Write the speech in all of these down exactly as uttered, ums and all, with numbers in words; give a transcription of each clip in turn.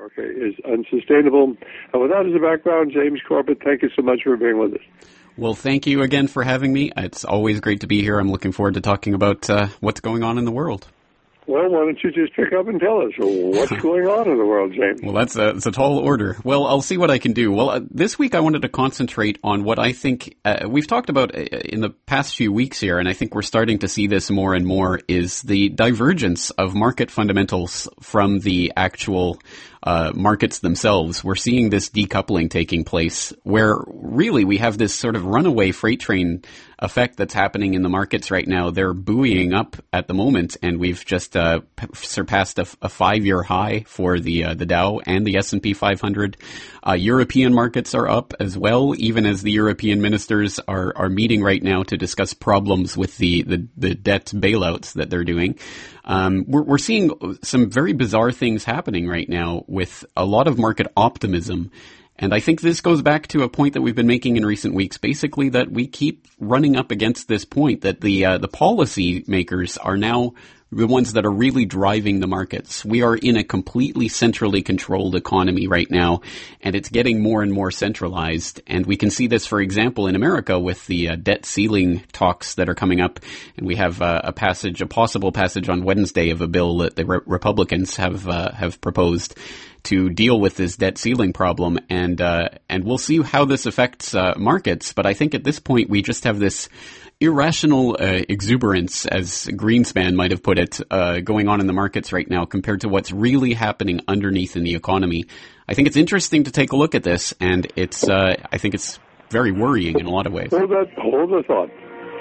America is unsustainable. And with that as a background, James Corbett, thank you so much for being with us. Well, thank you again for having me. It's always great to be here. I'm looking forward to talking about uh, what's going on in the world. Well, why don't you just pick up and tell us what's going on in the world, James? Well, that's a, that's a tall order. Well, I'll see what I can do. Well, uh, this week I wanted to concentrate on what I think uh, we've talked about in the past few weeks here, and I think we're starting to see this more and more, is the divergence of market fundamentals from the actual uh, markets themselves. We're seeing this decoupling taking place where really we have this sort of runaway freight train effect that's happening in the markets right now. They're buoying up at the moment, and we've just uh, p- surpassed a, a five-year high for the uh, the Dow and the S and P five hundred. Uh, European markets are up as well, even as the European ministers are, are meeting right now to discuss problems with the, the, the debt bailouts that they're doing. Um, we're, we're seeing some very bizarre things happening right now with a lot of market optimism. And I think this goes back to a point that we've been making in recent weeks, basically that we keep running up against this point that the uh, the policy makers are now the ones that are really driving the markets. We are in a completely centrally controlled economy right now, and it's getting more and more centralized. And we can see this, for example, in America with the uh, debt ceiling talks that are coming up. And we have uh, a passage, a possible passage on Wednesday of a bill that the re- Republicans have uh, have proposed to deal with this debt ceiling problem, and uh, and we'll see how this affects uh, markets. But I think at this point we just have this irrational uh, exuberance, as Greenspan might have put it, uh, going on in the markets right now compared to what's really happening underneath in the economy. I think it's interesting to take a look at this, and it's uh, I think it's very worrying in a lot of ways. Hold that, hold the thought.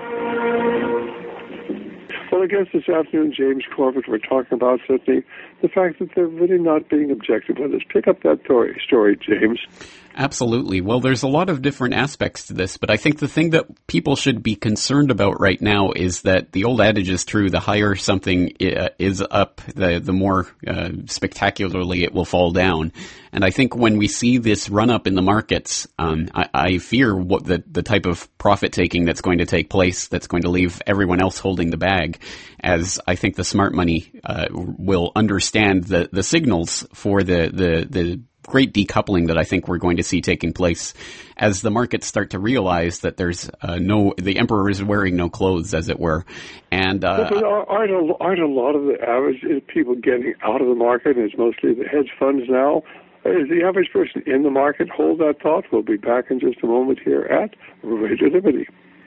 Well, I guess this afternoon, James Corbett, we're talking about certainly the fact that they're really not being objective with us. Pick up that story, story, James. Absolutely. Well, there's a lot of different aspects to this, but I think the thing that people should be concerned about right now is that the old adage is true: the higher something is up, the the more uh, spectacularly it will fall down. And I think when we see this run up in the markets, um, I, I fear what the the type of profit taking that's going to take place, that's going to leave everyone else holding the bag, as I think the smart money uh, will understand the the signals for the the the great decoupling that I think we're going to see taking place as the markets start to realize that there's uh, no, the emperor is wearing no clothes, as it were. And uh, but aren't, a, aren't a lot of the average people getting out of the market? It's mostly the hedge funds now. Is the average person in the market? Hold that thought. We'll be back in just a moment here at Radio Liberty.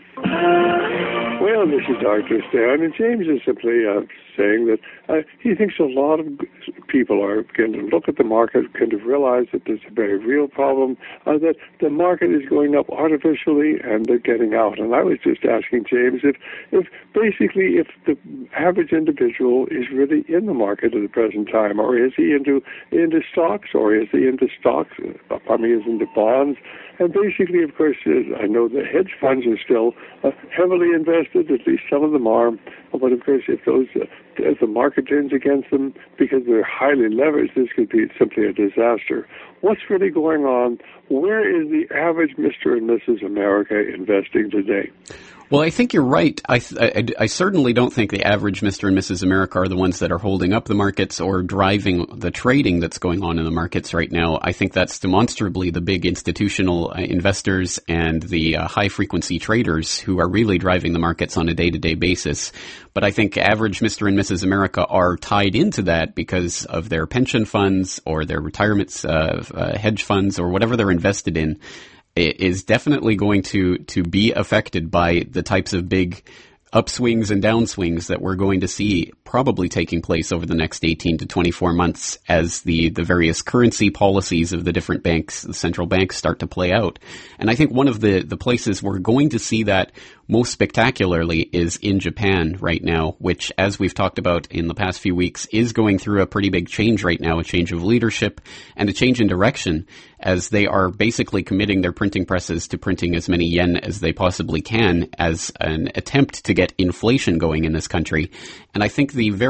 Well, this is Doctor Stan, and James is simply uh, saying that uh, he thinks a lot of people are going to look at the market, going to realize that there's a very real problem, uh, that the market is going up artificially and they're getting out. And I was just asking James if, if basically if the average individual is really in the market at the present time, or is he into into stocks, or is he into stocks, I mean, is into bonds? And basically, of course, I know the hedge funds are still uh, heavily invested, at least some of them are. But of course, if those, uh, if the market turns against them because they're highly leveraged, this could be simply a disaster. What's really going on? Where is the average Mister and Missus America investing today? Well, I think you're right. I, th- I, I certainly don't think the average Mister and Missus America are the ones that are holding up the markets or driving the trading that's going on in the markets right now. I think that's demonstrably the big institutional uh, investors and the uh, high-frequency traders who are really driving the markets on a day-to-day basis. But I think average Mister and Missus America are tied into that because of their pension funds or their retirement uh, uh, hedge funds or whatever they're invested in. Is definitely going to, to be affected by the types of big upswings and downswings that we're going to see probably taking place over the next eighteen to twenty-four months as the, the various currency policies of the different banks, the central banks, start to play out. And I think one of the, the places we're going to see that most spectacularly is in Japan right now, which, as we've talked about in the past few weeks, is going through a pretty big change right now, a change of leadership and a change in direction, as they are basically committing their printing presses to printing as many yen as they possibly can as an attempt to get inflation going in this country. And I think the very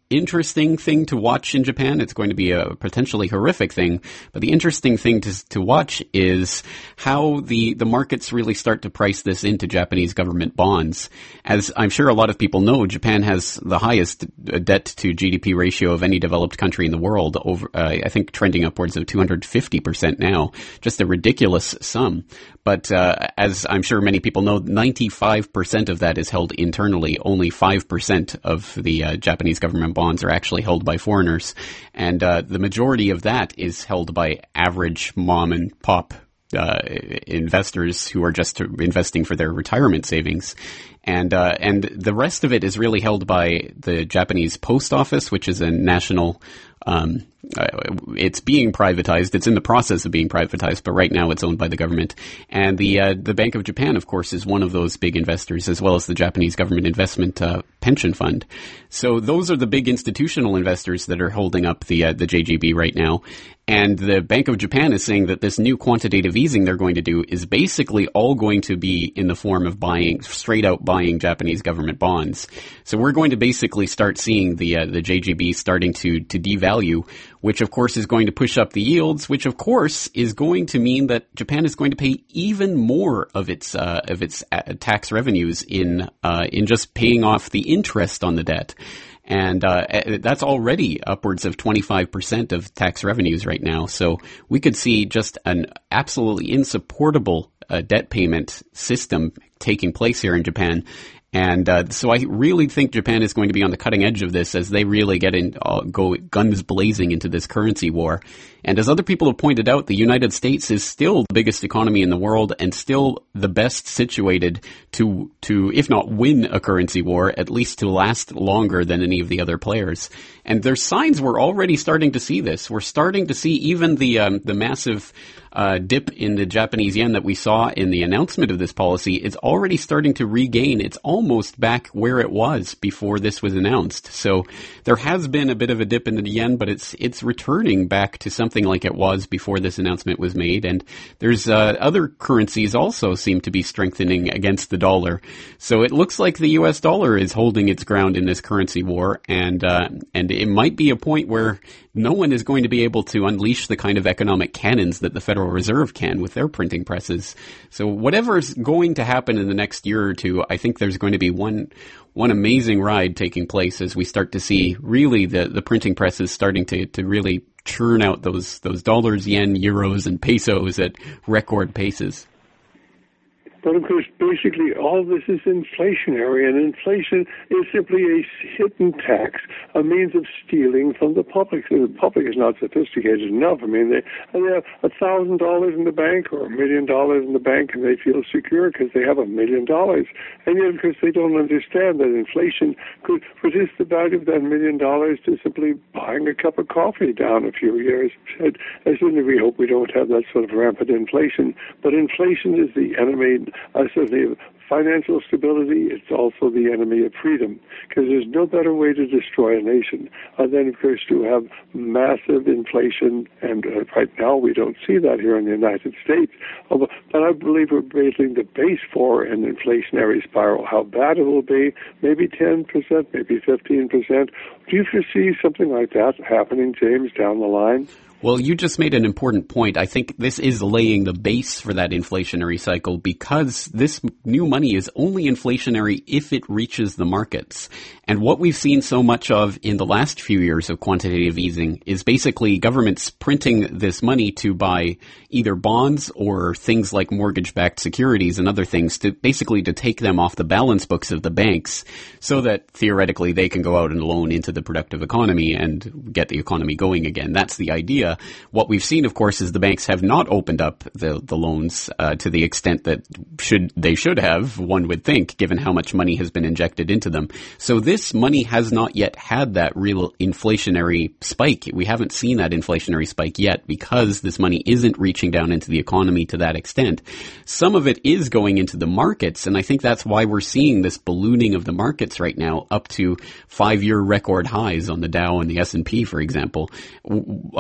interesting thing to watch in Japan. It's going to be a potentially horrific thing, but the interesting thing to to watch is how the, the markets really start to price this into Japanese government bonds. As I'm sure a lot of people know, Japan has the highest debt to G D P ratio of any developed country in the world, over uh, I think trending upwards of two hundred fifty percent now, just a ridiculous sum. But uh, as I'm sure many people know, ninety-five percent of that is held internally. Only five percent of the uh, Japanese government bonds are actually held by foreigners. And uh, the majority of that is held by average mom and pop uh, investors who are just investing for their retirement savings. And uh, and the rest of it is really held by the Japanese Post Office, which is a national um uh, it's being privatized. It's in the process of being privatized, but right now it's owned by the government. And the uh, the Bank of Japan, of course, is one of those big investors, as well as the Japanese Government Investment uh, Pension Fund. So those are the big institutional investors that are holding up the uh, the J G B right now. And the Bank of Japan is saying that this new quantitative easing they're going to do is basically all going to be in the form of buying, straight out buying Japanese government bonds. So we're going to basically start seeing the uh, the J G B starting to to devalue, which of course is going to push up the yields, which of course is going to mean that Japan is going to pay even more of its uh, of its uh, tax revenues in uh, in just paying off the interest on the debt. And uh, that's already upwards of twenty-five percent of tax revenues right now. So we could see just an absolutely insupportable uh, debt payment system taking place here in Japan. And uh, so I really think Japan is going to be on the cutting edge of this as they really get in, uh, go guns blazing into this currency war. And as other people have pointed out, the United States is still the biggest economy in the world and still the best situated to, to, if not win a currency war, at least to last longer than any of the other players. And there's signs we're already starting to see this. We're starting to see even the, um, the massive, uh, dip in the Japanese yen that we saw in the announcement of this policy is already starting to regain. It's almost back where it was before this was announced. So there has been a bit of a dip in the yen, but it's, it's returning back to something like it was before this announcement was made. And there's uh, other currencies also seem to be strengthening against the dollar. So it looks like the U S dollar is holding its ground in this currency war. And, uh, and it might be a point where no one is going to be able to unleash the kind of economic cannons that the Federal Reserve can with their printing presses. So whatever's going to happen in the next year or two, I think there's going to be one one amazing ride taking place as we start to see really the, the printing presses starting to, to really churn out those those dollars, yen, euros, and pesos at record paces. But of course, basically, all this is inflationary, and inflation is simply a hidden tax, a means of stealing from the public. So the public is not sophisticated enough. I mean, they, they have a thousand dollars in the bank or a million dollars in the bank, and they feel secure because they have a million dollars. And yet, of course, they don't understand that inflation could reduce the value of that million dollars to simply buying a cup of coffee down a few years. And as soon as we hope we don't have that sort of rampant inflation, but inflation is the enemy. Uh, certainly financial stability, it's also the enemy of freedom, because there's no better way to destroy a nation uh, than, of course, to have massive inflation. And uh, right now we don't see that here in the United States. Uh, but I believe we're building the base for an inflationary spiral. How bad it will be, maybe ten percent, maybe fifteen percent. Do you foresee something like that happening, James, down the line? Well, you just made an important point. I think this is laying the base for that inflationary cycle because this new money is only inflationary if it reaches the markets. And what we've seen so much of in the last few years of quantitative easing is basically governments printing this money to buy either bonds or things like mortgage-backed securities and other things to basically to take them off the balance books of the banks so that theoretically they can go out and loan into the productive economy and get the economy going again. That's the idea. What we've seen, of course, is the banks have not opened up the, the loans uh, to the extent that should they should have, one would think, given how much money has been injected into them. So this money has not yet had that real inflationary spike. We haven't seen that inflationary spike yet because this money isn't reaching down into the economy to that extent. Some of it is going into the markets, and I think that's why we're seeing this ballooning of the markets right now up to five-year record highs on the Dow and the S and P, for example. So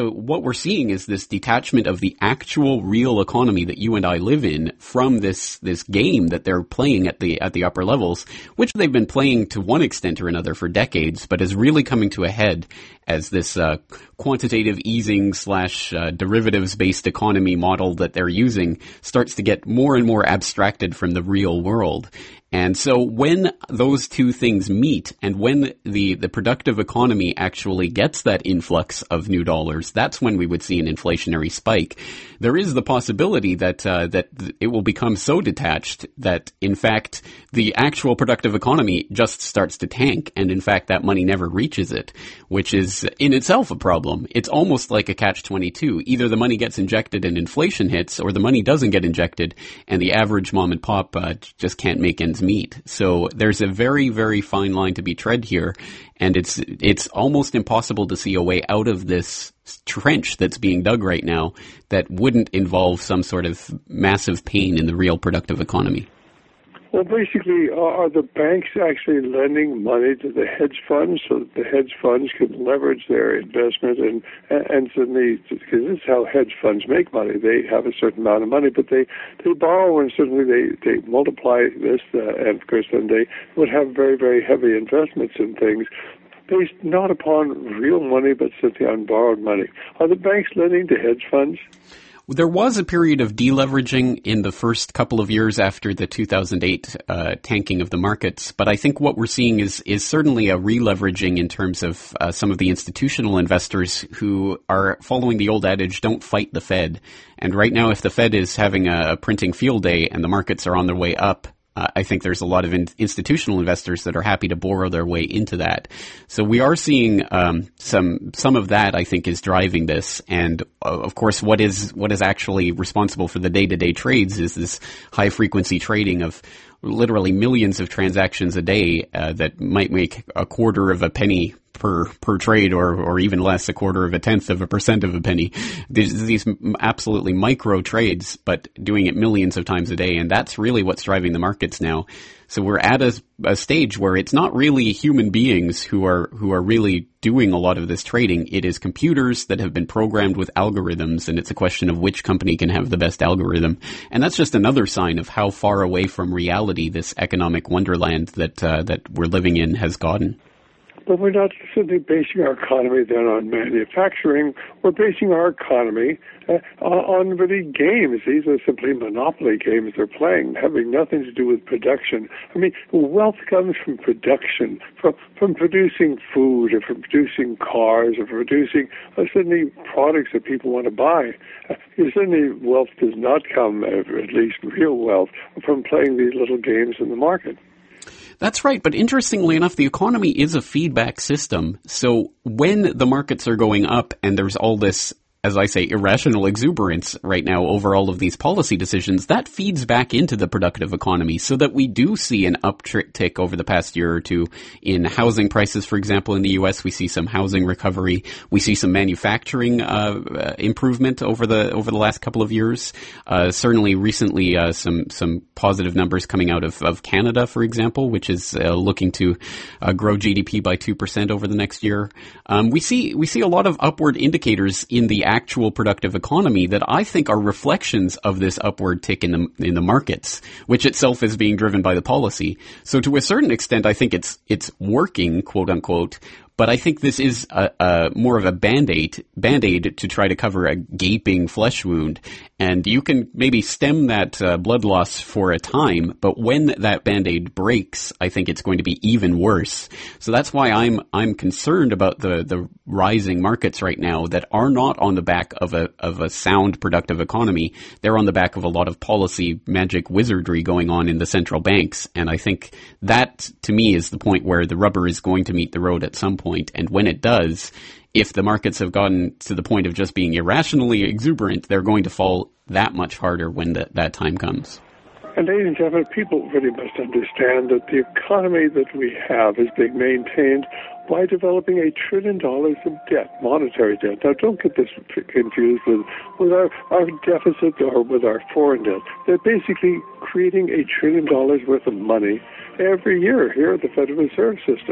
so what we're seeing is this detachment of the actual real economy that you and I live in from this this game that they're playing at the at the upper levels, which they've been playing to one extent or another for decades, but is really coming to a head as this uh, quantitative easing slash uh, derivatives-based economy model that they're using starts to get more and more abstracted from the real world. And so when those two things meet, and when the, the productive economy actually gets that influx of new dollars, that's when we would see an inflationary spike. There is the possibility that uh, that it will become so detached that, in fact, the actual productive economy just starts to tank, and in fact, that money never reaches it, which is in itself a problem. It's almost like a catch twenty-two. Either the money gets injected and inflation hits, or the money doesn't get injected, and the average mom and pop uh, just can't make ends meet. So there's a very, very fine line to be tread here, and it's it's almost impossible to see a way out of this trench that's being dug right now that wouldn't involve some sort of massive pain in the real productive economy. Well, basically, are the banks actually lending money to the hedge funds so that the hedge funds can leverage their investment and and suddenly, because this is how hedge funds make money. They have a certain amount of money, but they, they borrow and certainly they, they multiply this, uh, and of course then they would have very, very heavy investments in things based not upon real money, but simply on borrowed money. Are the banks lending to hedge funds? There was a period of deleveraging in the first couple of years after the two thousand eight uh, tanking of the markets, but I think what we're seeing is is certainly a re-leveraging in terms of uh, some of the institutional investors who are following the old adage, don't fight the Fed. And right now, if the Fed is having a printing field day and the markets are on their way up, Uh, I think there's a lot of in- institutional investors that are happy to borrow their way into that. So we are seeing um, some some of that, I think, is driving this. And uh, of course, what is what is actually responsible for the day-to-day trades is this high-frequency trading of literally millions of transactions a day uh, that might make a quarter of a penny per per trade, or or even less, a quarter of a tenth of a percent of a penny. These, these absolutely micro trades, but doing it millions of times a day, and that's really what's driving the markets now. So we're at a, a stage where it's not really human beings who are who are really doing a lot of this trading. It is computers that have been programmed with algorithms, and it's a question of which company can have the best algorithm. And that's just another sign of how far away from reality this economic wonderland that uh, that we're living in has gotten. But we're not simply basing our economy then on manufacturing. We're basing our economy uh, on really games. These are simply monopoly games they're playing, having nothing to do with production. I mean, wealth comes from production, from from producing food, or from producing cars, or from producing uh, certainly products that people want to buy. Uh, certainly, wealth does not come, uh, at least real wealth, from playing these little games in the market. That's right. But interestingly enough, the economy is a feedback system. So when the markets are going up and there's all this, as I say, irrational exuberance right now over all of these policy decisions, that feeds back into the productive economy, so that we do see an uptick over the past year or two in housing prices. For example, in the U S, we see some housing recovery. We see some manufacturing uh, improvement over the over the last couple of years. Uh, certainly recently, uh, some some positive numbers coming out of, of Canada, for example, which is uh, looking to uh, grow G D P by two percent over the next year. Um, we see we see a lot of upward indicators in the actual productive economy that I think are reflections of this upward tick in the in the markets, which itself is being driven by the policy. So to a certain extent, I think it's it's working, quote unquote. But I think this is a, a more of a band-aid, band-aid to try to cover a gaping flesh wound. And you can maybe stem that uh, blood loss for a time, but when that band-aid breaks, I think it's going to be even worse. So that's why I'm I'm concerned about the, the rising markets right now that are not on the back of a of a sound, productive economy. They're on the back of a lot of policy magic wizardry going on in the central banks. And I think that, to me, is the point where the rubber is going to meet the road at some point. And when it does, if the markets have gotten to the point of just being irrationally exuberant, they're going to fall that much harder when the, that time comes. And ladies and gentlemen, people really must understand that the economy that we have is being maintained by developing a trillion dollars of debt, monetary debt. Now, don't get this confused with, with our, our deficit or with our foreign debt. They're basically creating a trillion dollars worth of money every year here at the Federal Reserve System.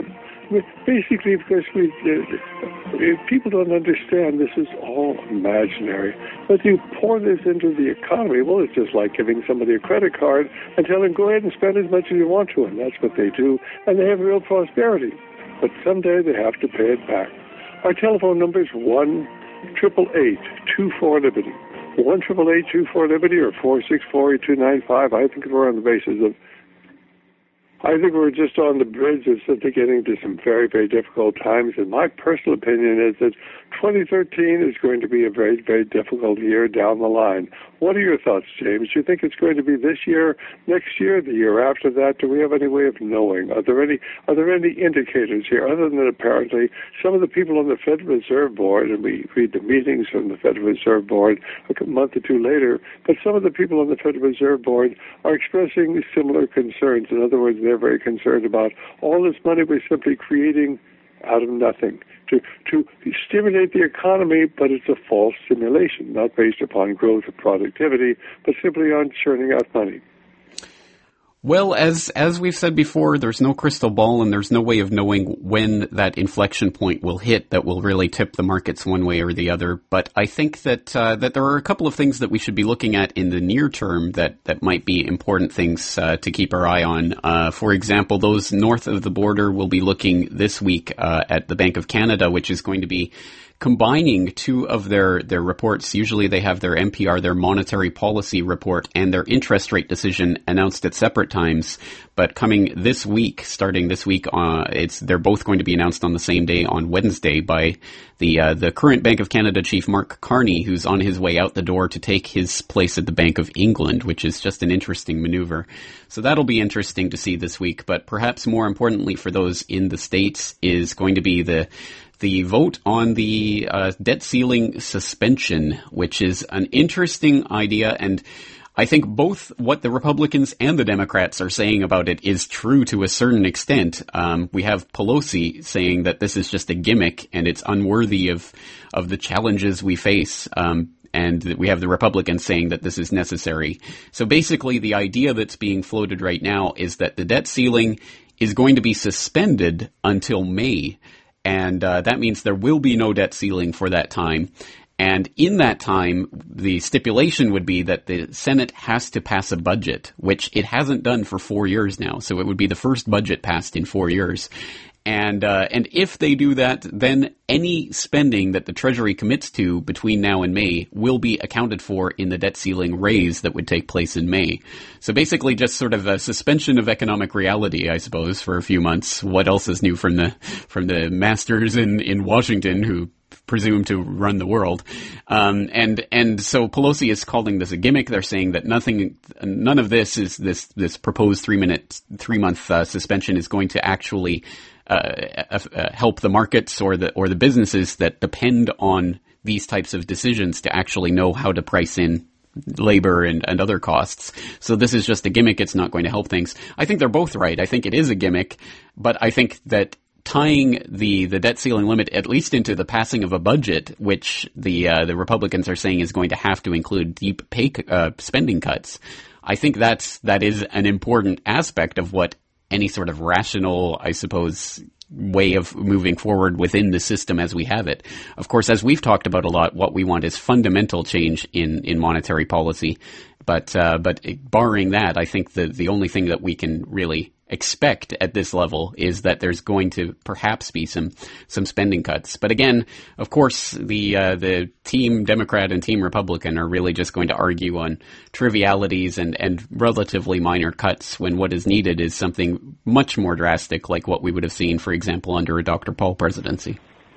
basically because we, uh, people don't understand this is all imaginary. But you pour this into the economy, well, it's just like giving somebody a credit card and telling them, go ahead and spend as much as you want to, and that's what they do, and they have real prosperity. But someday they have to pay it back. Our telephone number is one triple eight two four Liberty. One triple eight two four Liberty or four six four eight two nine five. I think we're on the basis of. I think we're just on the bridge of simply getting to some very, very difficult times. And my personal opinion is that twenty thirteen is going to be a very, very difficult year down the line. What are your thoughts, James? Do you think it's going to be this year, next year, the year after that? Do we have any way of knowing? Are there any are there any indicators here other than apparently some of the people on the Federal Reserve Board, and we read the meetings from the Federal Reserve Board a month or two later, but some of the people on the Federal Reserve Board are expressing similar concerns. In other words, they're very concerned about all this money we're simply creating out of nothing to to stimulate the economy, but it's a false stimulation, not based upon growth or productivity, but simply on churning out money. Well, as as we've said before, there's no crystal ball and there's no way of knowing when that inflection point will hit that will really tip the markets one way or the other. But I think that uh, that there are a couple of things that we should be looking at in the near term that, that might be important things uh, to keep our eye on. Uh, for example, those north of the border will be looking this week uh, at the Bank of Canada, which is going to be combining two of their, their reports. Usually they have their M P R, their monetary policy report, and their interest rate decision announced at separate times. But coming this week, starting this week, uh, it's they're both going to be announced on the same day on Wednesday by the uh, the current Bank of Canada chief, Mark Carney, who's on his way out the door to take his place at the Bank of England, which is just an interesting maneuver. So that'll be interesting to see this week. But perhaps more importantly for those in the States is going to be the the vote on the uh, debt ceiling suspension, which is an interesting idea. And I think both what the Republicans and the Democrats are saying about it is true to a certain extent. Um, we have Pelosi saying that this is just a gimmick and it's unworthy of, of the challenges we face. Um, and we have the Republicans saying that this is necessary. So basically the idea that's being floated right now is that the debt ceiling is going to be suspended until May. And uh, that means there will be no debt ceiling for that time. And in that time, the stipulation would be that the Senate has to pass a budget, which it hasn't done for four years now. So it would be the first budget passed in four years. And uh, and if they do that, then any spending that the Treasury commits to between now and May will be accounted for in the debt ceiling raise that would take place in May. So basically just sort of a suspension of economic reality, I suppose, for a few months. What else is new from the from the masters in, in Washington who presume to run the world? Um, and and so Pelosi is calling this a gimmick. They're saying that nothing, none of this is this this proposed three minute, three month uh, suspension is going to actually Uh, uh, help the markets or the or the businesses that depend on these types of decisions to actually know how to price in labor and, and other costs. So this is just a gimmick. It's not going to help things. I think they're both right. I think it is a gimmick, but I think that tying the, the debt ceiling limit at least into the passing of a budget, which the uh, the Republicans are saying is going to have to include deep pay uh, spending cuts, I think that's that is an important aspect of what any sort of rational, I suppose, way of moving forward within the system as we have it. Of course, as we've talked about a lot, what we want is fundamental change in, in monetary policy. But uh, but barring that, I think the the only thing that we can really expect at this level is that there's going to perhaps be some some spending cuts. But again, of course, the uh, the team Democrat and team Republican are really just going to argue on trivialities and, and relatively minor cuts when what is needed is something much more drastic, like what we would have seen, for example, under a Doctor Paul presidency.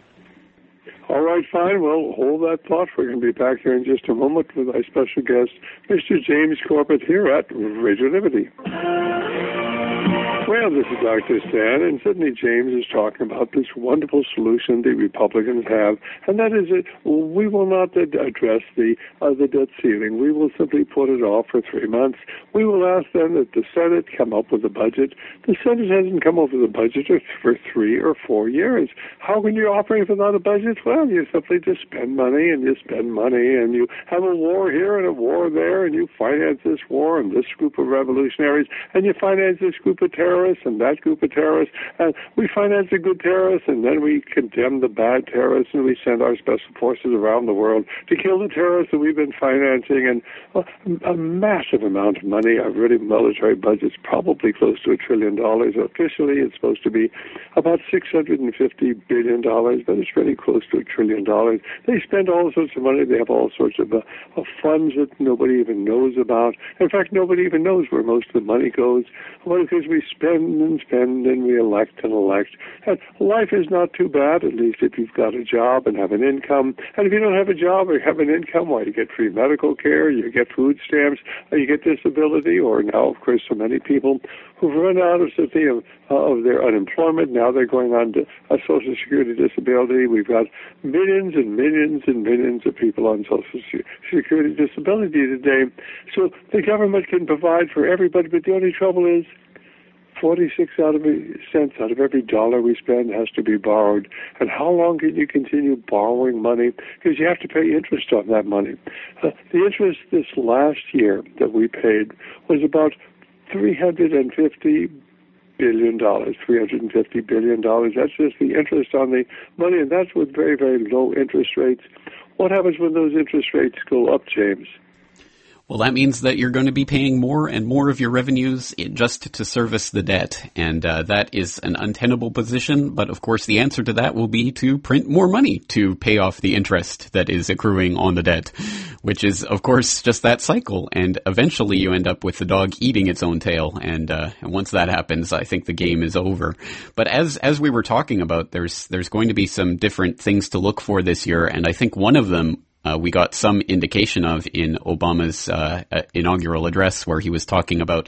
All right, fine. Well, hold that thought. We're going to be back here in just a moment with our special guest, Mister James Corbett, here at Radio Liberty. Well, this is Doctor Stan, and Sidney James is talking about this wonderful solution the Republicans have, and that is that we will not address the uh, the debt ceiling. We will simply put it off for three months. We will ask them that the Senate come up with a budget. The Senate hasn't come up with a budget for three or four years. How can you operate without a budget? Well, you simply just spend money, and you spend money, and you have a war here and a war there, and you finance this war and this group of revolutionaries, and you finance this group of terrorists, terrorists and that group of terrorists, and we finance the good terrorists, and then we condemn the bad terrorists, and we send our special forces around the world to kill the terrorists that we've been financing, and well, a massive amount of money. Our really military budget's probably close to a trillion dollars. Officially, it's supposed to be about six hundred fifty billion dollars, but it's really close to a trillion dollars. They spend all sorts of money. They have all sorts of, uh, of funds that nobody even knows about. In fact, nobody even knows where most of the money goes. Well, because we spend and spend and we elect and elect. And life is not too bad, at least if you've got a job and have an income. And if you don't have a job or have an income, why, you get free medical care, you get food stamps, you get disability, or now, of course, so many people who've run out of something of, uh, of their unemployment. Now they're going on to a Social Security disability. We've got millions and millions and millions of people on Social Security disability today. So the government can provide for everybody, but the only trouble is forty-six out of cents out of every dollar we spend has to be borrowed. And how long can you continue borrowing money? Because you have to pay interest on that money. Uh, the interest this last year that we paid was about three hundred fifty billion dollars, three hundred fifty billion dollars. That's just the interest on the money, and that's with very, very low interest rates. What happens when those interest rates go up, James? Well, that means that you're going to be paying more and more of your revenues just to service the debt. And uh, that is an untenable position. But of course, the answer to that will be to print more money to pay off the interest that is accruing on the debt, which is, of course, just that cycle. And eventually you end up with the dog eating its own tail. And, uh, and once that happens, I think the game is over. But as as we were talking about, there's there's going to be some different things to look for this year. And I think one of them Uh, we got some indication of in Obama's uh, uh, inaugural address, where he was talking about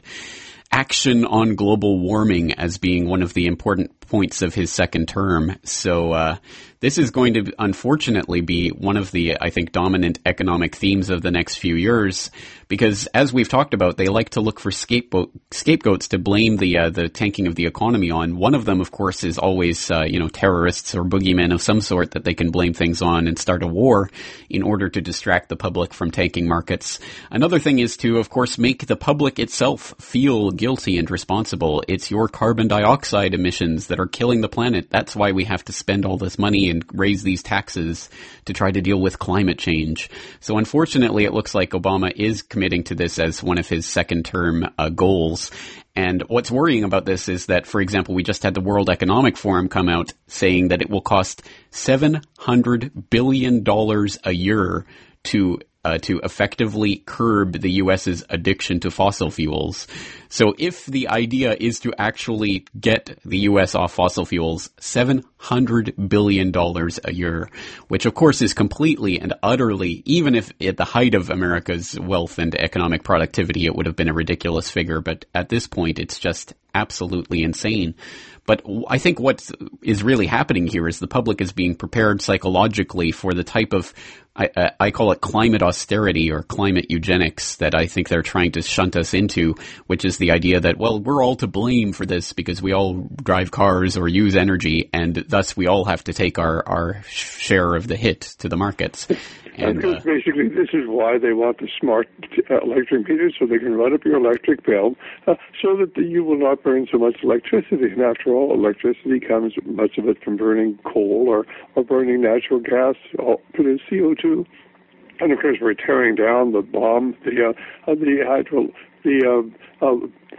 action on global warming as being one of the important points of his second term. So uh, this is going to unfortunately be one of the, I think, dominant economic themes of the next few years, because as we've talked about, they like to look for scapegoat, scapegoats to blame the uh, the tanking of the economy on. One of them, of course, is always uh, you know terrorists or boogeymen of some sort that they can blame things on and start a war in order to distract the public from tanking markets. Another thing is to, of course, make the public itself feel guilty and responsible. It's your carbon dioxide emissions that are killing the planet. That's why we have to spend all this money and raise these taxes to try to deal with climate change. So unfortunately, it looks like Obama is committing to this as one of his second term uh, goals. And what's worrying about this is that, for example, we just had the World Economic Forum come out saying that it will cost seven hundred billion dollars a year to Uh, to effectively curb the U S's addiction to fossil fuels. So if the idea is to actually get the U S off fossil fuels, seven hundred billion dollars a year, which of course is completely and utterly, even if at the height of America's wealth and economic productivity, it would have been a ridiculous figure. But at this point, it's just absolutely insane. But I think what is really happening here is the public is being prepared psychologically for the type of, I, I call it climate austerity or climate eugenics that I think they're trying to shunt us into, which is the idea that, well, we're all to blame for this because we all drive cars or use energy, and thus we all have to take our, our share of the hit to the markets. And because uh, basically this is why they want the smart uh, electric meters, so they can run up your electric bill, uh, so that the, you will not burn so much electricity. And after all, electricity comes, much of it from burning coal or, or burning natural gas, all produce C O two. And of course, we're tearing down the bomb, the uh, the hydro, the uh, uh,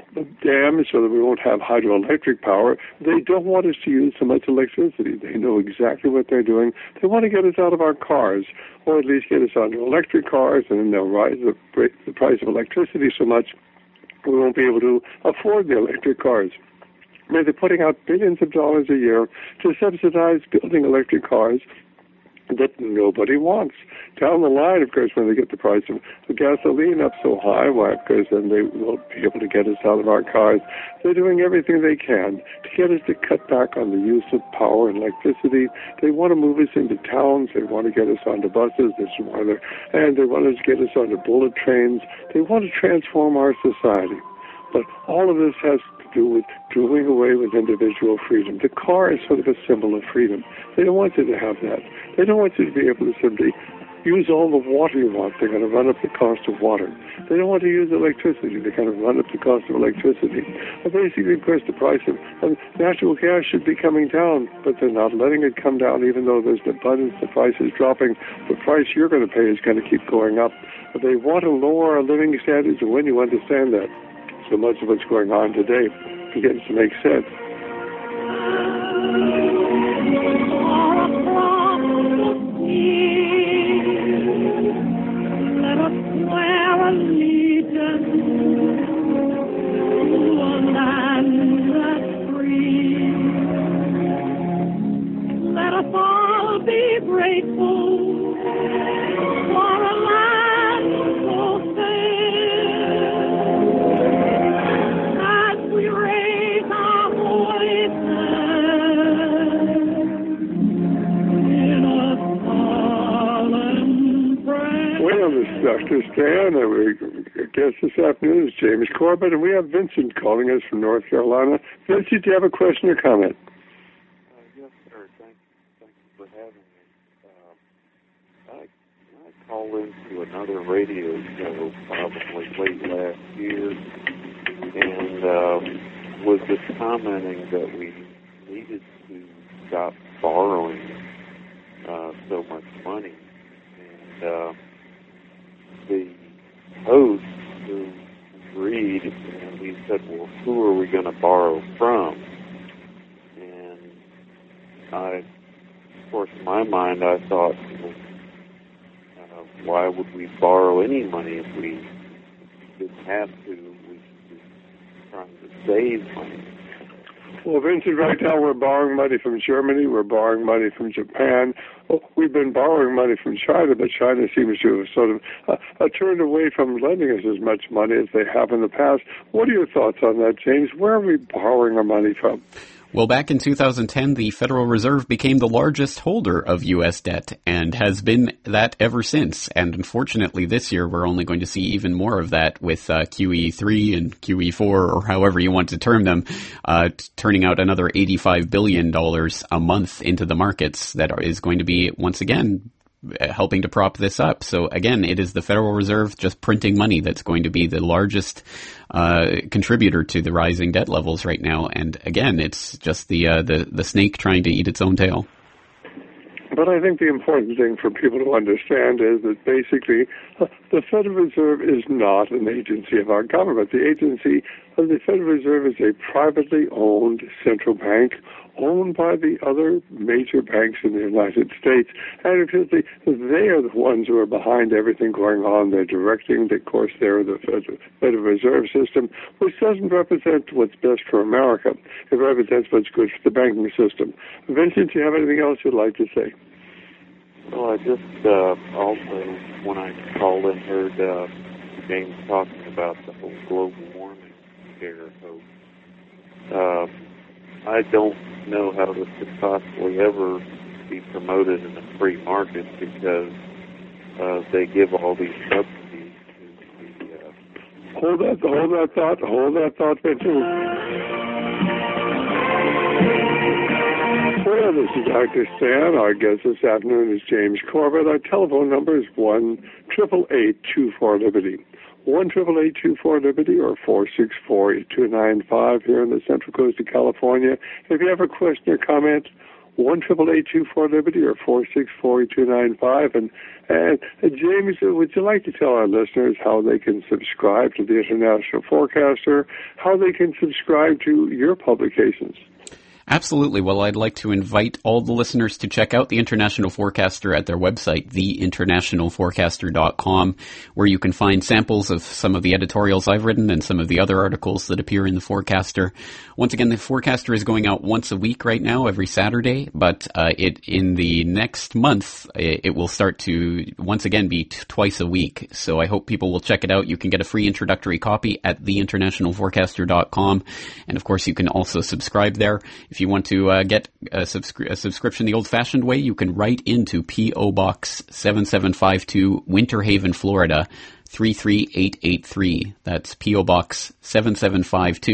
dams, so that we won't have hydroelectric power. They don't want us to use so much electricity. They know exactly what they're doing. They want to get us out of our cars, or at least get us onto electric cars, and then they'll rise the, the price of electricity so much we won't be able to afford the electric cars. I mean, they're putting out billions of dollars a year to subsidize building electric cars that nobody wants. Down the line, of course, when they get the price of the gasoline up so high, why, because then they won't be able to get us out of our cars. They're doing everything they can to get us to cut back on the use of power and electricity. They want to move us into towns. They want to get us onto buses. This is why they're, and they want to get us onto bullet trains. They want to transform our society. But all of this has to do with doing away with individual freedom. The car is sort of a symbol of freedom. They don't want you to have that. They don't want you to be able to simply use all the water you want. They're going to run up the cost of water. They don't want to use electricity. They're going to run up the cost of electricity. And basically, of course, the price of and natural gas should be coming down, but they're not letting it come down, even though there's an abundance. The price is dropping. The price you're going to pay is going to keep going up. But they want to lower our living standards, and when you understand that, so much of what's going on today begins to make sense. Let us swear allegiance to a land that's free. Let us all be grateful for a land so fair. As we raise our voices in a solemn prayer. Well, this is Doctor Stan, and our guest this afternoon is James Corbett, and we have Vincent calling us from North Carolina. Vincent, do you have a question or comment? Uh, yes, sir. Thank, thank you for having me. Um, I, I called into another radio show probably late last year, and um, was just commenting that we needed to stop borrowing uh, so much money. And uh, the host who agreed, and he said, well, who are we going to borrow from? And I, of course, in my mind, I thought, well, uh, why would we borrow any money if we didn't have to? We should be trying to save money. Well, Vincent, right now we're borrowing money from Germany. We're borrowing money from Japan. Well, we've been borrowing money from China, but China seems to have sort of uh, uh, turned away from lending us as much money as they have in the past. What are your thoughts on that, James? Where are we borrowing our money from? Well, back in two thousand ten, the Federal Reserve became the largest holder of U S debt and has been that ever since. And unfortunately, this year, we're only going to see even more of that with uh, Q E three and Q E four, or however you want to term them, uh, t- turning out another eighty-five billion dollars a month into the markets that are, is going to be, once again, helping to prop this up. So again, it is the Federal Reserve just printing money that's going to be the largest uh, contributor to the rising debt levels right now. And again, it's just the uh, the the snake trying to eat its own tail. But I think the important thing for people to understand is that basically uh, the Federal Reserve is not an agency of our government. The agency of the Federal Reserve is a privately owned central bank owned by the other major banks in the United States. And because they, they are the ones who are behind everything going on. They're directing, of course, they're the Federal Reserve System, which doesn't represent what's best for America. It represents what's good for the banking system. Vincent, do you have anything else you'd like to say? Well, I just uh, also, when I called in, heard uh, James talking about the whole global warming scare. So uh, I don't know how this could possibly ever be promoted in a free market because uh, they give all these subsidies to the... Uh, hold that, hold that thought, hold that thought, Vincent. Well, this is Doctor Stan. Our guest this afternoon is James Corbett. Our telephone number is one eight eight eight, two four, Liberty. one eight eight eight, two four, Liberty or four six four, eight two nine five here in the Central Coast of California. If you have a question or comment, one eight eight eight, two four, Liberty or four six four, eight two nine five. And, and uh, James, would you like to tell our listeners how they can subscribe to the International Forecaster, how they can subscribe to your publications? Absolutely. Well, I'd like to invite all the listeners to check out the International Forecaster at their website, the international forecaster dot com, where you can find samples of some of the editorials I've written and some of the other articles that appear in the Forecaster. Once again, the Forecaster is going out once a week right now, every Saturday, but uh, it in the next month, it will start to once again be t- twice a week. So I hope people will check it out. You can get a free introductory copy at the international forecaster dot com, and of course, you can also subscribe there. If you want to uh, get a, subscri- a subscription the old-fashioned way, you can write into P O. Box seven seven five two, Winter Haven, Florida, three three eight eight three. That's P O. Box seven seven five two,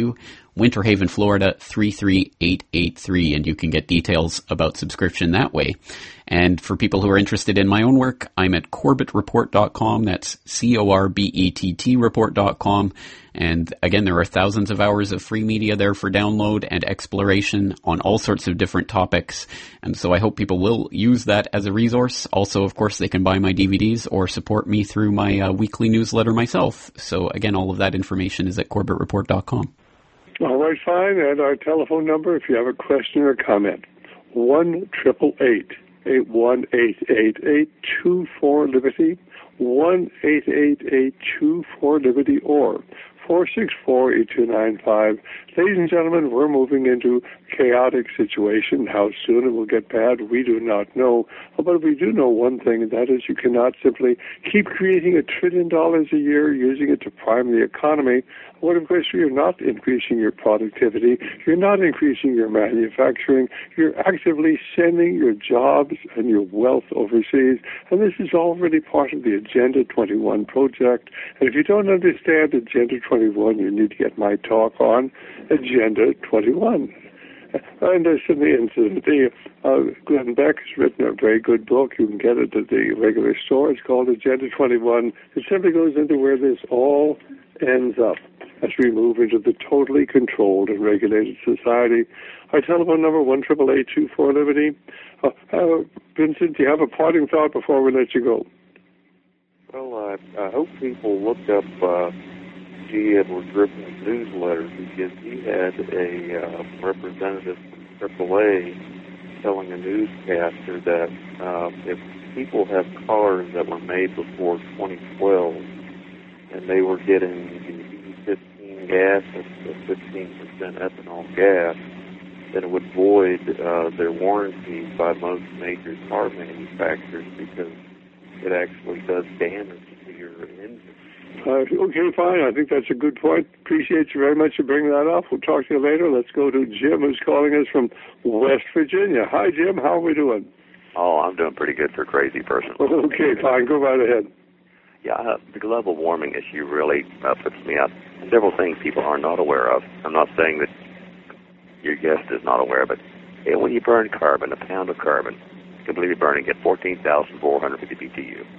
Winter Haven, Florida, three three eight eight three, and you can get details about subscription that way. And for people who are interested in my own work, I'm at corbett report dot com. That's C O R B E T T report dot com. And again, there are thousands of hours of free media there for download and exploration on all sorts of different topics. And so I hope people will use that as a resource. Also, of course, they can buy my D V Ds or support me through my uh, weekly newsletter myself. So again, all of that information is at corbett report dot com. All right, fine. And our telephone number, if you have a question or comment, one triple eight eight one eight eight eight two four Liberty, one eight eight eight two four Liberty, or four six four eight two nine five. Ladies and gentlemen, we're moving into a chaotic situation. How soon it will get bad, we do not know. But we do know one thing, and that is you cannot simply keep creating a trillion dollars a year using it to prime the economy. What of course you're not increasing your productivity, you're not increasing your manufacturing, you're actively sending your jobs and your wealth overseas. And this is already part of the Agenda twenty-one project. And if you don't understand Agenda twenty-one, you need to get my talk on Agenda twenty-one. And there's the incident. Uh, Glenn Beck has written a very good book. You can get it at the regular store. It's called Agenda twenty-one. It simply goes into where this all ends up as we move into the totally controlled and regulated society. Our telephone number, one eight eight eight two four Liberty. Uh, uh, Vincent, do you have a parting thought before we let you go? Well, I, I hope people looked up uh, G. Edward Griffin's newsletter, because he had a uh, representative from triple A telling a newscaster that uh, if people have cars that were made before twenty twelve and they were getting E fifteen gas and fifteen percent ethanol gas, then it would void uh, their warranty by most major car manufacturers, because it actually does damage to your engine. Uh, okay, fine. I think that's a good point. Appreciate you very much for bringing that up. We'll talk to you later. Let's go to Jim, who's calling us from West Virginia. Hi, Jim. How are we doing? Oh, I'm doing pretty good for a crazy person. Okay, fine. Go right ahead. Yeah, uh, the global warming issue really uh, puts me up. Several things people are not aware of. I'm not saying that your guest is not aware, but yeah, when you burn carbon, a pound of carbon, completely burning, get fourteen thousand four hundred fifty B T U.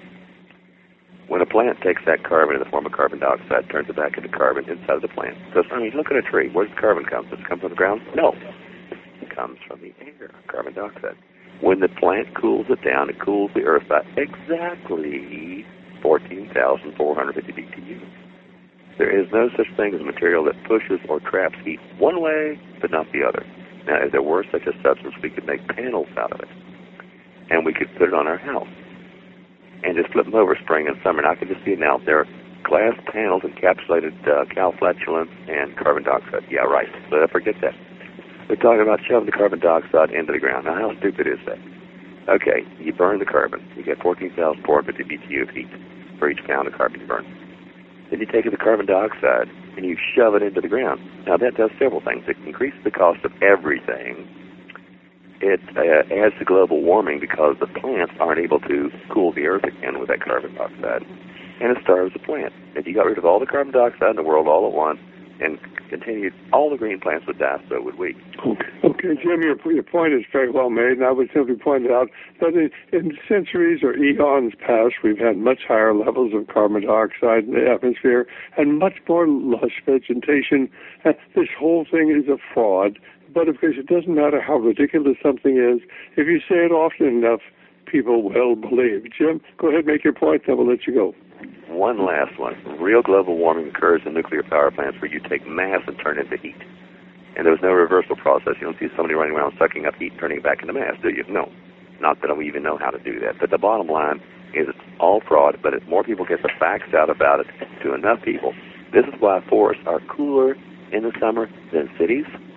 When a plant takes that carbon in the form of carbon dioxide, turns it back into carbon inside of the plant. So, I mean, look at a tree. Where does the carbon come? Does it come from the ground? No. It comes from the air, carbon dioxide. When the plant cools it down, it cools the earth by exactly fourteen thousand four hundred fifty B T U. There is no such thing as a material that pushes or traps heat one way, but not the other. Now, if there were such a substance, we could make panels out of it, and we could put it on our house and just flip them over spring and summer. And I can just see it now. There are glass panels encapsulated uh, calflatulence and carbon dioxide. Yeah, right. So I forget that. We're talking about shoving the carbon dioxide into the ground. Now, how stupid is that? Okay, you burn the carbon. You get fourteen thousand four hundred fifty B T U of heat for each pound of carbon you burn. Then you take the carbon dioxide and you shove it into the ground. Now, that does several things. It increases the cost of everything. It uh, adds to global warming because the plants aren't able to cool the earth again with that carbon dioxide. And it starves the plant. If you got rid of all the carbon dioxide in the world all at once and continued, all the green plants would die, so would we. Okay, okay Jim, your, your point is very well made, and I would simply point out that in, in centuries or eons past, we've had much higher levels of carbon dioxide in the atmosphere and much more lush vegetation. And this whole thing is a fraud. But of course, it doesn't matter how ridiculous something is. If you say it often enough, people will believe. Jim, go ahead, make your point, then we'll let you go. One last one. Real global warming occurs in nuclear power plants where you take mass and turn it into heat. And there's no reversal process. You don't see somebody running around sucking up heat and turning it back into mass, do you? No. Not that we even know how to do that. But the bottom line is it's all fraud, but if more people get the facts out about it to enough people, this is why forests are cooler in the summer than cities.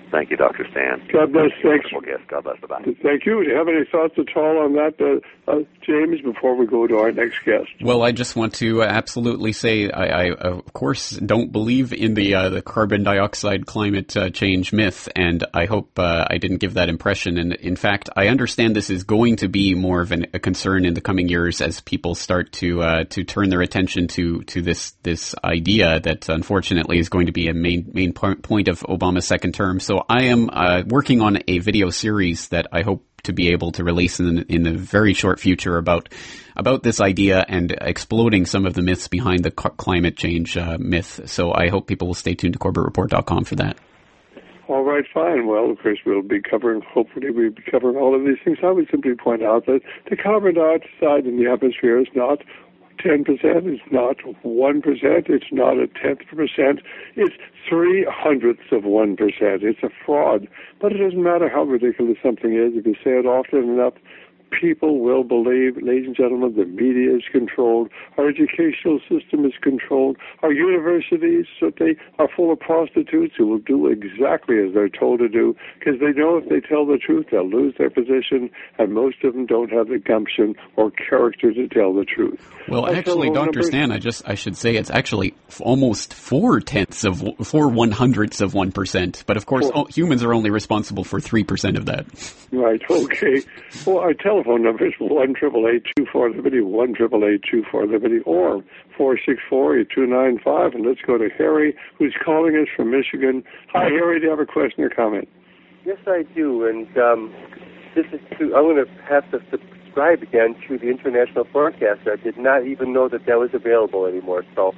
Thank you, Doctor Stan. God bless. Thanks. Wonderful guest. God bless. Bye-bye. Thank you. Do you have any thoughts at all on that, uh, uh, James, before we go to our next guest? Well, I just want to absolutely say I, I of course, don't believe in the uh, the carbon dioxide climate uh, change myth, and I hope uh, I didn't give that impression. And in fact, I understand this is going to be more of an, a concern in the coming years as people start to uh, to turn their attention to to this this idea that unfortunately is going to be a main main point of Obama's second term. So I am uh, working on a video series that I hope to be able to release in in the very short future about about this idea and exploding some of the myths behind the c- climate change uh, myth. So I hope people will stay tuned to Corbett Report dot com for that. All right, fine. Well, of course, we'll be covering, hopefully we'll be covering all of these things. I would simply point out that the carbon dioxide in the atmosphere is not ten percent, it's not one percent, it's not a tenth of a percent, it's three hundredths of one percent. It's a fraud. But it doesn't matter how ridiculous something is. If you say it often enough, people will believe. Ladies and gentlemen, the media is controlled. Our educational system is controlled. Our universities, so they are full of prostitutes who will do exactly as they're told to do because they know if they tell the truth, they'll lose their position, and most of them don't have the gumption or character to tell the truth. Well, actually, Doctor Stan, I just I should say it's actually f- almost four tenths of four one hundredths of one percent. But of course, oh, humans are only responsible for three percent of that. Right. Okay. Well, our telephone number is one triple eight two four liberty, one triple eight two four liberty, or four six four eight two nine five. And let's go to Harry, who's calling us from Michigan. Hi, Harry. Do you have a question or comment? Yes, I do. And um, this is to, I'm going to have to subscribe again to the International Forecaster. I did not even know that that was available anymore, so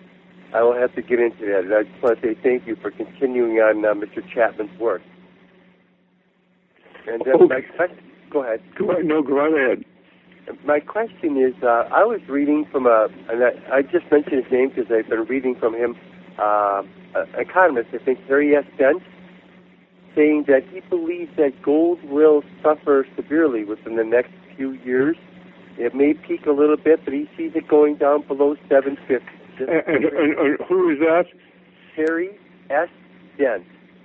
I will have to get into that. And I just want to say thank you for continuing on uh, Mister Chapman's work. And then okay. my question, go ahead. Go ahead. No, go right ahead. My question is, uh, I was reading from a, and I, I just mentioned his name because I've been reading from him, uh, an economist, I think, Harry S. Dent, saying that he believes that gold will suffer severely within the next few years. It may peak a little bit, but he sees it going down below seven fifty. And, and, and, and who is that? Harry S. Dent.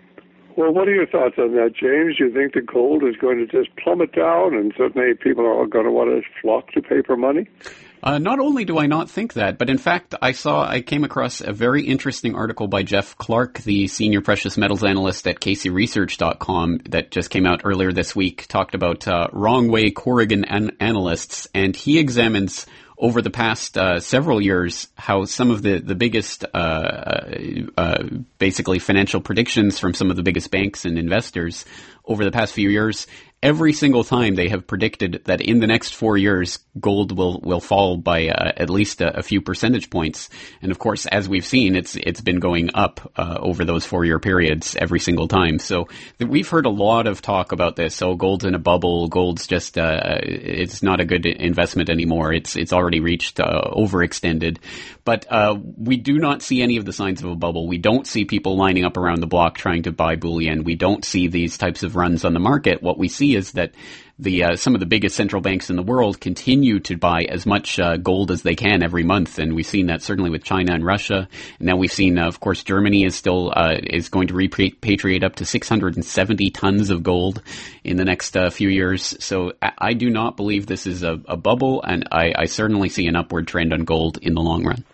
Well, what are your thoughts on that, James? Do you think the gold is going to just plummet down and suddenly people are all going to want to flock to paper money? Uh, not only do I not think that, but in fact, I saw, I came across a very interesting article by Jeff Clark, the senior precious metals analyst at Casey Research dot com that just came out earlier this week, talked about uh, wrong way Corrigan an- analysts, and he examines over the past uh, several years how some of the, the biggest, uh, uh, basically financial predictions from some of the biggest banks and investors over the past few years, every single time they have predicted that in the next four years, gold will, will fall by uh, at least a, a few percentage points. And of course, as we've seen, it's it's been going up uh, over those four-year periods every single time. So th- we've heard a lot of talk about this. Oh, gold's in a bubble. Gold's just, uh, it's not a good investment anymore. It's it's already reached uh, overextended. But uh, we do not see any of the signs of a bubble. We don't see people lining up around the block trying to buy bullion. We don't see these types of runs on the market. What we see is that the uh, some of the biggest central banks in the world continue to buy as much uh, gold as they can every month, and we've seen that certainly with China and Russia. And now we've seen, uh, of course, Germany is still uh, is going to repatriate up to six hundred seventy tons of gold in the next uh, few years. So I, I do not believe this is a, a bubble, and I, I certainly see an upward trend on gold in the long run.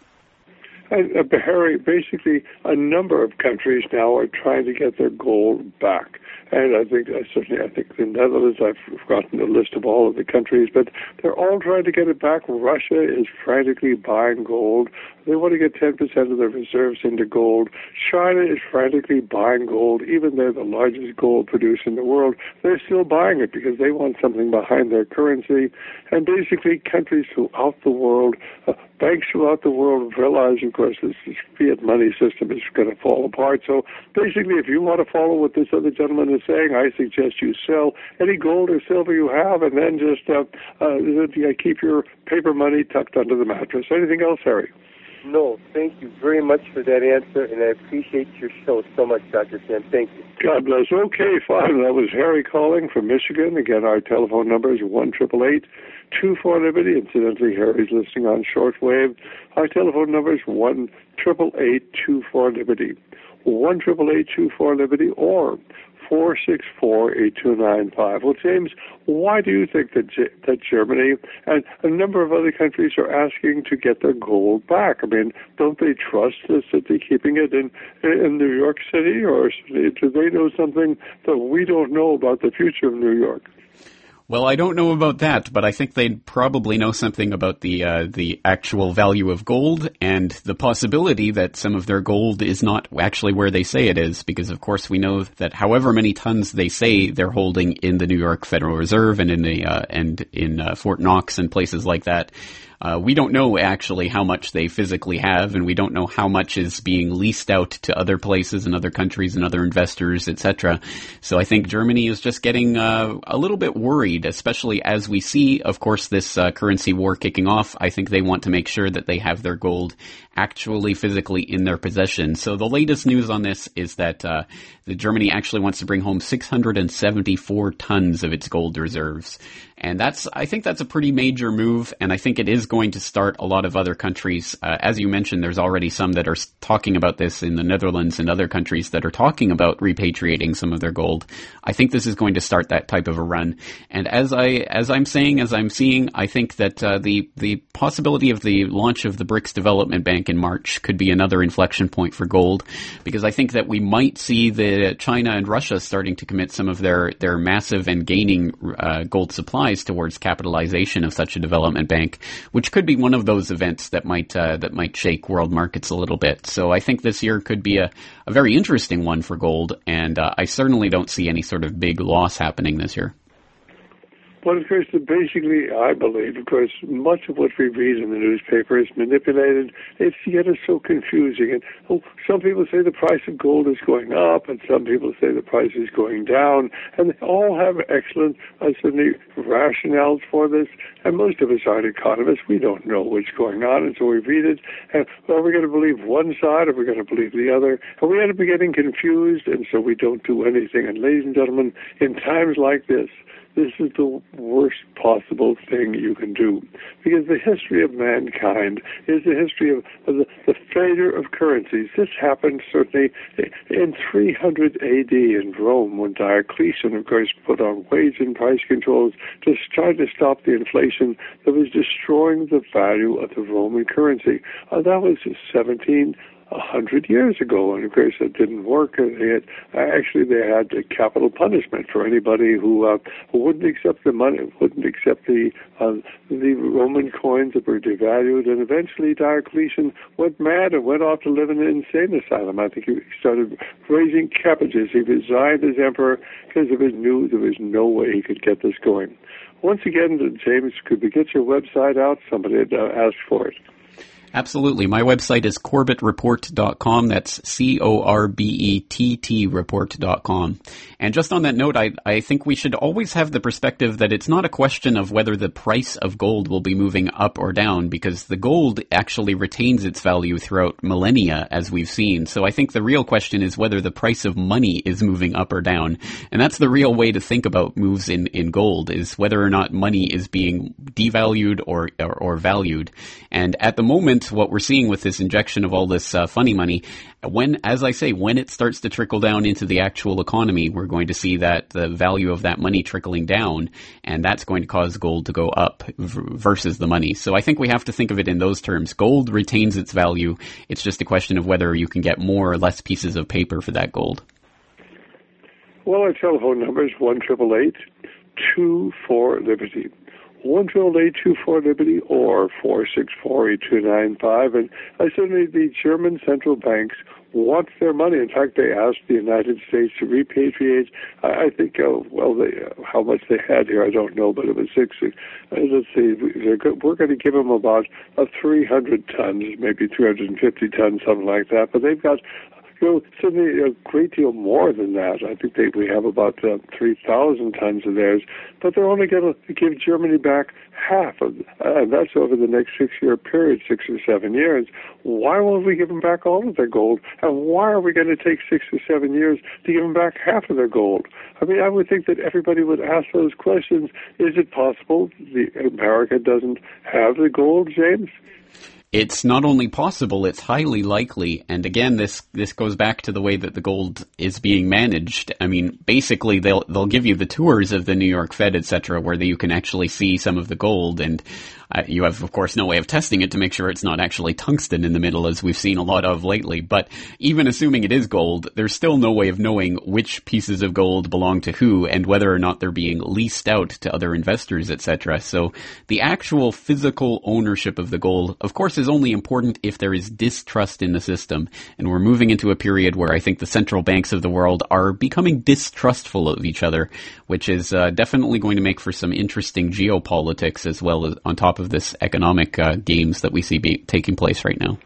And, uh, Harry, basically, a number of countries now are trying to get their gold back. And I think, uh, certainly, I think the Netherlands, I've forgotten the list of all of the countries, but they're all trying to get it back. Russia is frantically buying gold. They want to get ten percent of their reserves into gold. China is frantically buying gold. Even they're the largest gold producer in the world. They're still buying it because they want something behind their currency. And basically, countries throughout the world, uh, banks throughout the world realize, of course, this, this fiat money system is going to fall apart. So basically, if you want to follow what this other gentleman is saying, I suggest you sell any gold or silver you have and then just uh, uh, keep your paper money tucked under the mattress. Anything else, Harry? No, thank you very much for that answer, and I appreciate your show so much, Doctor Sam. Thank you. God bless. Okay, fine. That was Harry calling from Michigan. Again, our telephone number is one triple eight two four Liberty. Incidentally, Harry's listening on shortwave. Our telephone number is one triple eight two four Liberty, one triple eight two four Liberty, or four six four eight two nine five. Well, James, why do you think that G- that Germany and a number of other countries are asking to get their gold back? I mean, don't they trust us that they're keeping it in in New York City, or do they know something that we don't know about the future of New York? Well, I don't know about that, but I think they'd probably know something about the uh, the actual value of gold and the possibility that some of their gold is not actually where they say it is, because of course we know that however many tons they say they're holding in the New York Federal Reserve and in the uh, and in uh, Fort Knox and places like that, Uh, we don't know actually how much they physically have, and we don't know how much is being leased out to other places and other countries and other investors, et cetera. So I think Germany is just getting uh, a little bit worried, especially as we see, of course, this uh, currency war kicking off. I think they want to make sure that they have their gold actually physically in their possession. So the latest news on this is that uh, the Germany actually wants to bring home six hundred seventy-four tons of its gold reserves. And that's, I think that's a pretty major move, and I think it is going to start a lot of other countries. Uh, as you mentioned, there's already some that are talking about this in the Netherlands and other countries that are talking about repatriating some of their gold. I think this is going to start that type of a run. And as I, as I'm saying, as I'm seeing, I think that uh, the, the possibility of the launch of the BRICS Development Bank in March could be another inflection point for gold, because I think that we might see the China and Russia starting to commit some of their, their massive and gaining uh, gold supply towards capitalization of such a development bank, which could be one of those events that might uh, that might shake world markets a little bit. So I think this year could be a, a very interesting one for gold, and uh, I certainly don't see any sort of big loss happening this year. Well, of course, basically, I believe, of course, much of what we read in the newspaper is manipulated. It's yet it's so confusing. And oh, some people say the price of gold is going up, and some people say the price is going down, and they all have excellent, uh, certainly, rationales for this. And most of us aren't economists. We don't know what's going on, and so we read it. And are we going to believe one side, or are we going to believe the other? And we end up getting confused, and so we don't do anything. And ladies and gentlemen, in times like this, this is the worst possible thing you can do, because the history of mankind is the history of, of the, the failure of currencies. This happened certainly in three hundred A D in Rome, when Diocletian, of course, put on wage and price controls to try to stop the inflation that was destroying the value of the Roman currency. Uh, that was seventeen a hundred years ago, and of course it didn't work. They had, actually, they had a capital punishment for anybody who, uh, who wouldn't accept the money, wouldn't accept the uh, the Roman coins that were devalued. And eventually, Diocletian went mad and went off to live in an insane asylum. I think he started raising cabbages. He resigned as emperor because he knew there was no way he could get this going. Once again, James, could we get your website out? Somebody had uh, asked for it. Absolutely. My website is corbett report dot com. That's C O R B E T T report dot com. And just on that note, I, I think we should always have the perspective that it's not a question of whether the price of gold will be moving up or down, because the gold actually retains its value throughout millennia, as we've seen. So I think the real question is whether the price of money is moving up or down. And that's the real way to think about moves in, in gold, is whether or not money is being devalued or, or, or valued. And at the moment, what we're seeing with this injection of all this uh, funny money, when, as I say, when it starts to trickle down into the actual economy, we're going to see that the value of that money trickling down, and that's going to cause gold to go up v- versus the money. So I think we have to think of it in those terms. Gold retains its value. It's just a question of whether you can get more or less pieces of paper for that gold. Well, our telephone number is one triple eight two four Liberty. one triple eight two four Liberty or four six four eight two nine five. And uh, certainly the German central banks want their money. In fact, they asked the United States to repatriate, I, I think, uh, well, they, uh, how much they had here, I don't know, but it was six. Uh, let's see, they're go- we're going to give them about uh, three hundred tons, maybe three hundred fifty tons, something like that. But they've got you know, certainly a great deal more than that. I think they, we have about uh, three thousand tons of theirs, but they're only going to give Germany back half of, uh, and that's over the next six-year period, six or seven years. Why won't we give them back all of their gold? And why are we going to take six or seven years to give them back half of their gold? I mean, I would think that everybody would ask those questions. Is it possible the America doesn't have the gold, James? It's not only possible, it's highly likely. And again, this, this goes back to the way that the gold is being managed. I mean, basically, they'll, they'll give you the tours of the New York Fed, et cetera, where you can actually see some of the gold. And uh, you have, of course, no way of testing it to make sure it's not actually tungsten in the middle, as we've seen a lot of lately. But even assuming it is gold, there's still no way of knowing which pieces of gold belong to who and whether or not they're being leased out to other investors, et cetera. So the actual physical ownership of the gold, of course, is only important if there is distrust in the system. And we're moving into a period where I think the central banks of the world are becoming distrustful of each other, which is uh, definitely going to make for some interesting geopolitics as well as on top of this economic uh, games that we see be- taking place right now.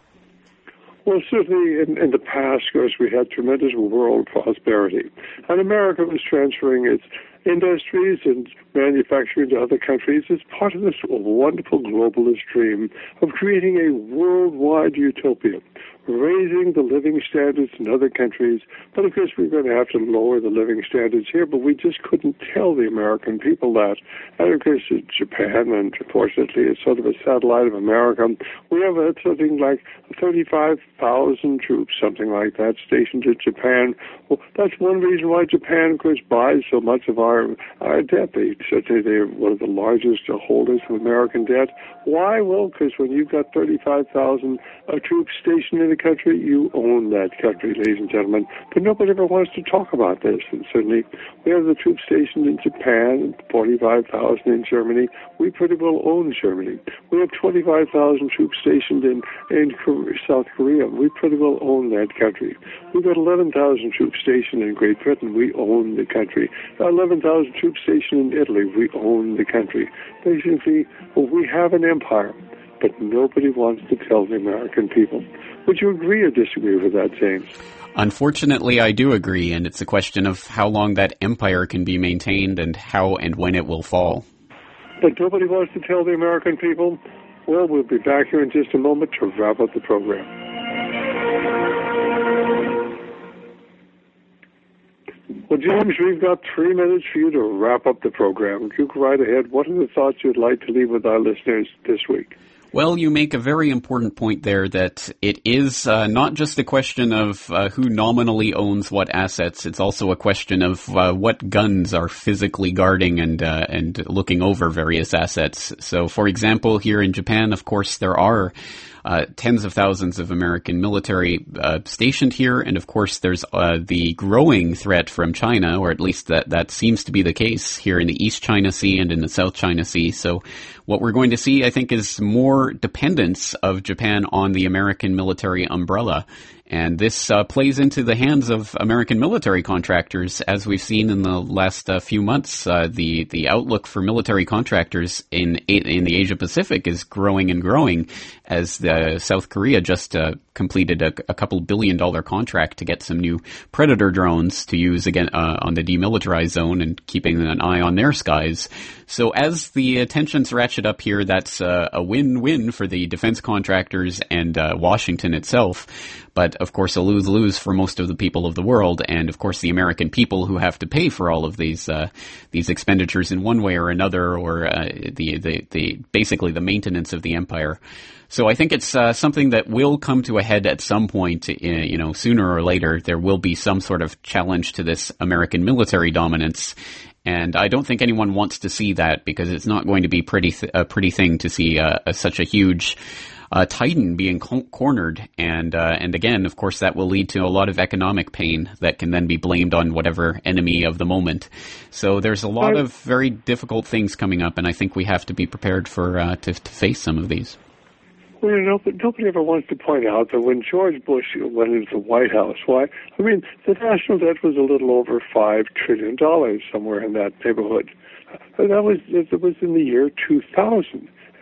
Well, certainly in, in the past, of course, we had tremendous world prosperity. And America was transferring its industries and manufacturing to other countries as part of this wonderful globalist dream of creating a worldwide utopia, raising the living standards in other countries. But of course, we're going to have to lower the living standards here, but we just couldn't tell the American people that. And of course, Japan, and unfortunately, is sort of a satellite of America. We have uh, something like thirty-five thousand troops, something like that, stationed in Japan. Well, that's one reason why Japan, of course, buys so much of our, our debt. They certainly they're one of the largest holders of American debt. Why? Well, because when you've got thirty-five thousand uh, troops stationed in a country, you own that country, ladies and gentlemen. But nobody ever wants to talk about this. And certainly, we have the troops stationed in Japan, forty-five thousand in Germany. We pretty well own Germany. We have twenty-five thousand troops stationed in, in South Korea. We pretty well own that country. We've got eleven thousand troops stationed in Great Britain. We own the country. eleven thousand troops stationed in Italy. We own the country. Basically, well, we have an empire, but nobody wants to tell the American people. Would you agree or disagree with that, James? Unfortunately, I do agree, and it's a question of how long that empire can be maintained and how and when it will fall. But nobody wants to tell the American people? Well, we'll be back here in just a moment to wrap up the program. Well, James, we've got three minutes for you to wrap up the program. You go right ahead. What are the thoughts you'd like to leave with our listeners this week? Well, you make a very important point there that it is uh, not just a question of uh, who nominally owns what assets. It's also a question of uh, what guns are physically guarding and uh, and looking over various assets. So, for example, here in Japan, of course, there are Uh, tens of thousands of American military uh, stationed here, and of course there's uh, the growing threat from China, or at least that, that seems to be the case here in the East China Sea and in the South China Sea. So what we're going to see, I think, is more dependence of Japan on the American military umbrella. And this uh, plays into the hands of American military contractors, as we've seen in the last uh, few months. Uh, the the outlook for military contractors in in the Asia Pacific is growing and growing, as the South Korea just uh, completed a, a couple billion dollar contract to get some new Predator drones to use again uh, on the demilitarized zone and keeping an eye on their skies. So as the tensions ratchet up here, that's uh, a win-win for the defense contractors and uh, Washington itself. But, of course, a lose-lose for most of the people of the world, and, of course, the American people who have to pay for all of these uh, these expenditures in one way or another, or uh, the, the, the basically the maintenance of the empire. So I think it's uh, something that will come to a head at some point, uh, you know, sooner or later. There will be some sort of challenge to this American military dominance. And I don't think anyone wants to see that, because it's not going to be pretty th- a pretty thing to see uh, a, such a huge uh, titan being co- cornered. And uh, and again, of course, that will lead to a lot of economic pain that can then be blamed on whatever enemy of the moment. So there's a lot of very difficult things coming up, and I think we have to be prepared for uh, to, to face some of these. Well, you know, but nobody ever wants to point out that when George Bush went into the White House, why? I mean, the national debt was a little over five trillion dollars, somewhere in that neighborhood. And that was that was in the year two thousand.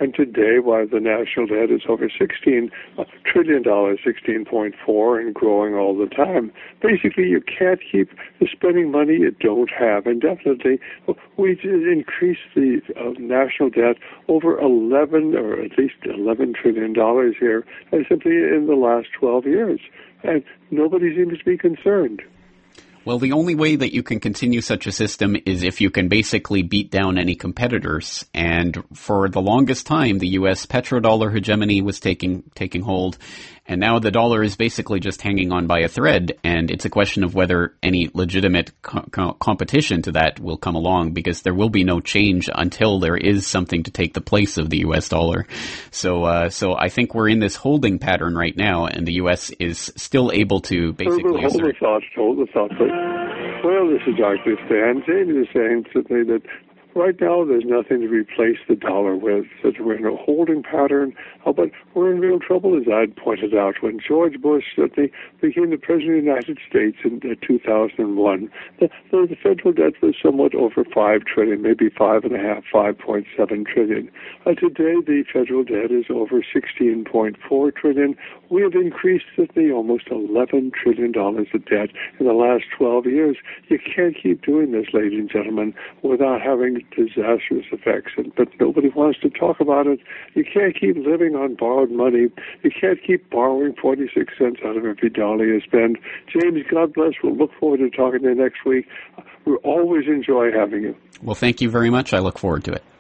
And today, while the national debt is over sixteen trillion dollars, sixteen point four, and growing all the time, basically you can't keep spending money you don't have indefinitely. We did increase the uh, national debt over eleven, or at least eleven trillion dollars here, uh, simply in the last twelve years. And nobody seems to be concerned. Well, the only way that you can continue such a system is if you can basically beat down any competitors. And for the longest time, the U S petrodollar hegemony was taking taking hold. And now the dollar is basically just hanging on by a thread. And it's a question of whether any legitimate co- co- competition to that will come along, because there will be no change until there is something to take the place of the U S dollar. So, uh, so I think we're in this holding pattern right now, and the U S is still able to basically hold the thought, hold the thought. Well, this is Doctor Stan. James is saying simply that right now there's nothing to replace the dollar with, that we're in a holding pattern, uh, but we're in real trouble, as I'd pointed out. When George Bush certainly became the President of the United States in uh, two thousand one, the, the, the federal debt was somewhat over five trillion dollars, maybe five and a half, five point seven trillion dollars. Uh, today, the federal debt is over sixteen point four trillion dollars. We have increased certainly almost eleven trillion dollars of debt in the last twelve years. You can't keep doing this, ladies and gentlemen, without having disastrous effects. And, but nobody wants to talk about it. You can't keep living on borrowed money. You can't keep borrowing forty-six cents out of every dollar you spend. James, God bless. We'll look forward to talking to you next week. We always enjoy having you. Well, thank you very much. I look forward to it.